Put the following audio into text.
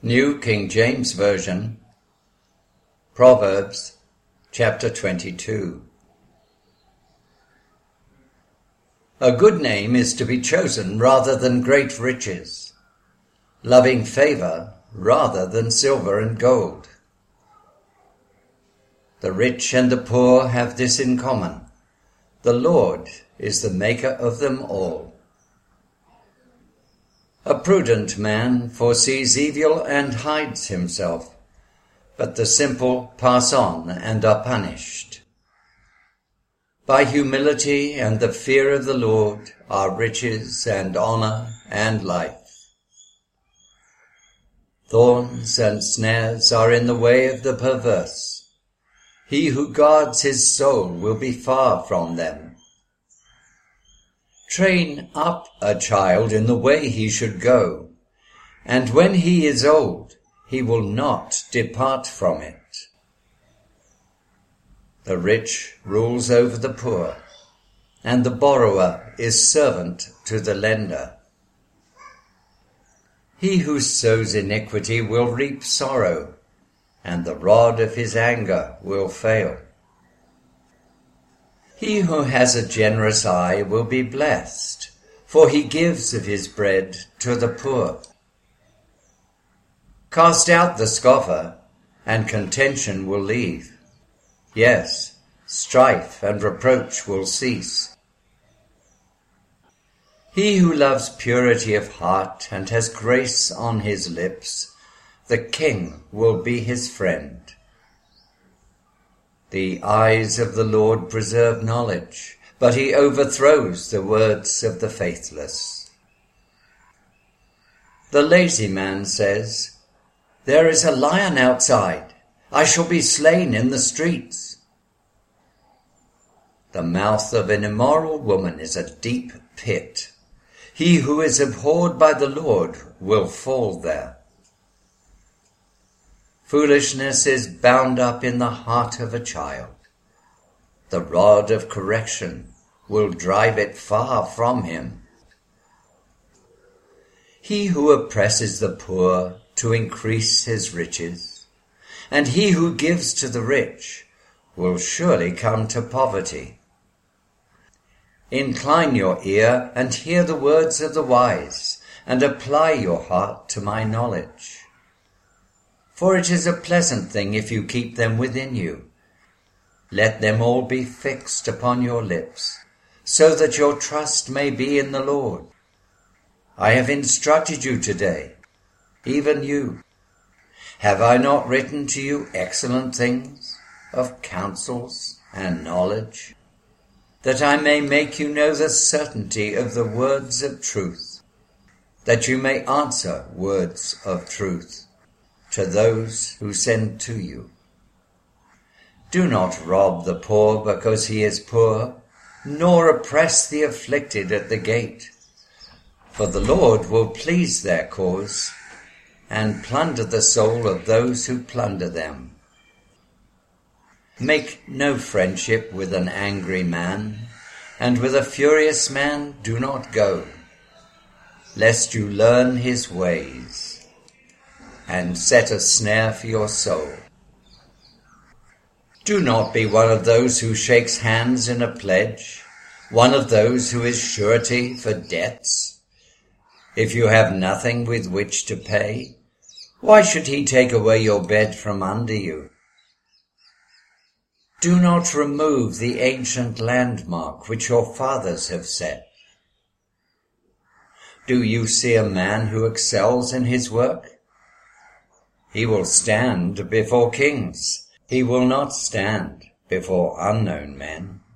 New King James Version, Proverbs chapter 22. A good name is to be chosen rather than great riches, loving favor rather than silver and gold. The rich and the poor have this in common: the Lord is the maker of them all. A prudent man foresees evil and hides himself, but the simple pass on and are punished. By humility and the fear of the Lord are riches and honor and life. Thorns and snares are in the way of the perverse. He who guards his soul will be far from them. Train up a child in the way he should go, and when he is old, he will not depart from it. The rich rules over the poor, and the borrower is servant to the lender. He who sows iniquity will reap sorrow, and the rod of his anger will fail. He who has a generous eye will be blessed, for he gives of his bread to the poor. Cast out the scoffer, and contention will leave. Yes, strife and reproach will cease. He who loves purity of heart and has grace on his lips, the king will be his friend. The eyes of the Lord preserve knowledge, but he overthrows the words of the faithless. The lazy man says, "There is a lion outside. I shall be slain in the streets." The mouth of an immoral woman is a deep pit. He who is abhorred by the Lord will fall there. Foolishness is bound up in the heart of a child. The rod of correction will drive it far from him. He who oppresses the poor to increase his riches, and he who gives to the rich will surely come to poverty. Incline your ear and hear the words of the wise, and apply your heart to my knowledge. For it is a pleasant thing if you keep them within you. Let them all be fixed upon your lips, so that your trust may be in the Lord. I have instructed you today, even you. Have I not written to you excellent things of counsels and knowledge, that I may make you know the certainty of the words of truth, that you may answer words of truth to those who send to you? Do not rob the poor because he is poor, nor oppress the afflicted at the gate. For the Lord will please their cause, and plunder the soul of those who plunder them. Make no friendship with an angry man, and with a furious man do not go, lest you learn his ways, and set a snare for your soul. Do not be one of those who shakes hands in a pledge, one of those who is surety for debts. If you have nothing with which to pay, why should he take away your bed from under you? Do not remove the ancient landmark which your fathers have set. Do you see a man who excels in his work? He will stand before kings. He will not stand before unknown men.